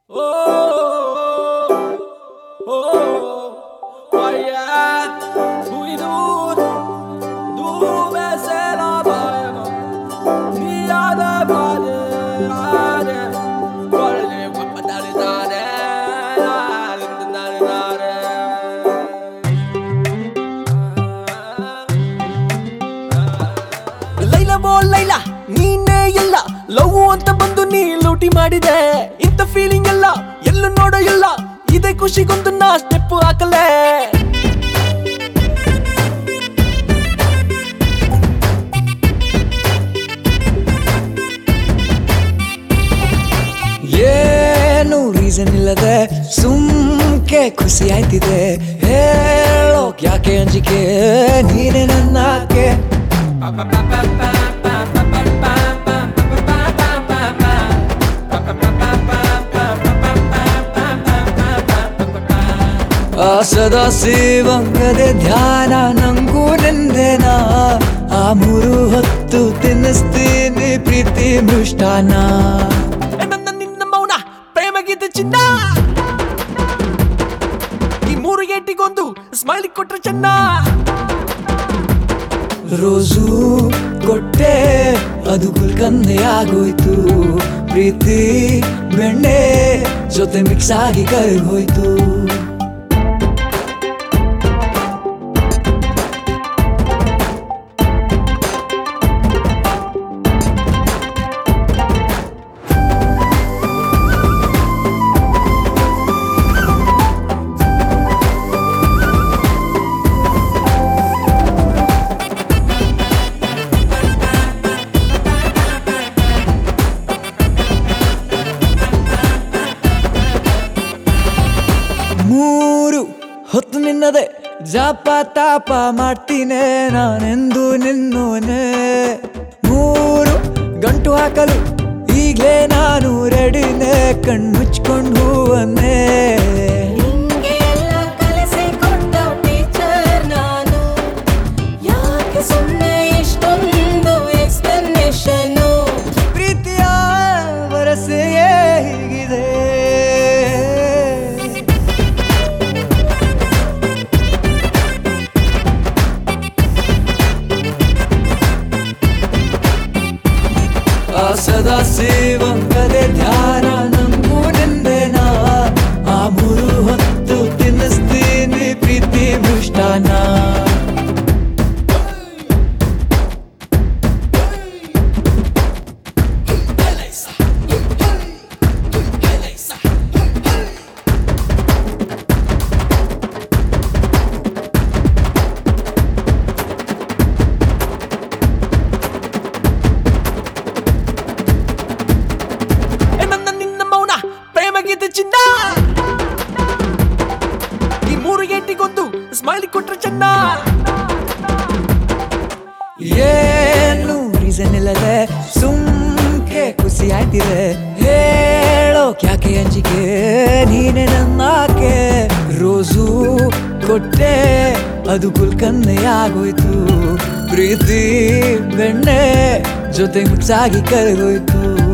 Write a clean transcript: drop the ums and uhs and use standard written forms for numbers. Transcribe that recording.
ಲೈಲಾ ನೀನೇ ಇಲ್ಲ ಲವ್ ಅಂತ ಬಂದು ನೀ ಲೂಟಿ ಮಾಡಿದೆ ಇಂತ ಫೀಲಿಂಗ್ ಎಲ್ಲ ಎಲ್ಲೂ ನೋಡೋ ಇಲ್ಲ ಇದೇ ಖುಷಿಗೊಂದು ನಾ ಸ್ಟೆಪ್ ಹಾಕಲೇ ಏನು ರೀಸನ್ ಇಲ್ಲದೆ ಸುಮ್ಕೆ ಖುಷಿ ಆಯ್ತಿದೆ ಹೇಳೋಕ್ ಯಾಕೆ ಅಂಜಿಕೆ ನೀನೆ ನನ್ನಾಕೆ ಸದಾ ಸೇವಂಗದೆ ಧ್ಯಾನ ನಂಗೂ ನಿಂದೆನಾ ಆ ಮೂರು ಹೊತ್ತು ತಿನ್ನಿಸ್ತೀನಿ ಪ್ರೀತಿ ಮೃಷ್ಟಾನ ನಿನ್ನ ಮೌನ ಪ್ರೇಮಗೀತೆ ಚಿನ್ನ ಈ ಮೂರು ಗೇಟಿಗೊಂದು ಸ್ಮೈಲಿ ಕೊಟ್ರೆ ಚೆನ್ನ ರೋಜು ಕೊಟ್ಟೆ ಅದು ಗುಲ್ಕನ್ನೆ ಆಗೋಯ್ತು ಪ್ರೀತಿ ಬೆಣ್ಣೆ ಜೊತೆ ಮಿಕ್ಸ್ ಆಗಿ ಕರಗೋಯ್ತು ಮೂರು ಹೊತ್ತು ನಿನ್ನದೆ ಜಾಪ ತಾಪ ಮಾಡ್ತೀನಿ ನಾನೆಂದು ನಿನ್ನೋನೆ ಮೂರು ಗಂಟು ಹಾಕಲು ಈಗಲೇ ನಾನು ರೆಡಿನೇ ಕಣ್ಮುಚ್ಕೊಂಡು ಹೂವನ್ನೇ ಪ್ರೀತಿಯ ವರಸೆಯೇ ಹೀಗಿದೆ ಸದಾ ಸೇವಂಗದೆ ಧ್ಯಾನ ನಂಗೂ ನಿಂದೆನಾ ಆ ಮೂರು ಹೊತ್ತು ತಿನ್ನಿಸ್ತೀನಿ ಪ್ರೀತಿ ಮೃಷ್ಟಾನ ಚಿನ್ನ ಈ ಮೂರು ಗೇಟಿಗೊಂದು ಸ್ಮೈಲಿ ಕೊಟ್ರೆ ಚೆನ್ನ ಏನು ರೀಸನ್ ಇಲ್ಲದೆ ಸುಮ್ಕೆ ಖುಷಿ ಆಯ್ತಿದೆ ಹೇಳೋಕ್ ಯಾಕೆ ಅಂಜಿಕೆ ನೀನೆ ನನ್ನಾಕೆ ರೋಜು ಕೊಟ್ಟೆ ಅದು ಗುಲ್ಕನ್ನೆ ಆಗೋಯ್ತು ಪ್ರೀತಿ ಬೆಣ್ಣೆ ಜೊತೆ ಮಿಕ್ಸ್ ಆಗಿ ಕರಗೋಯ್ತು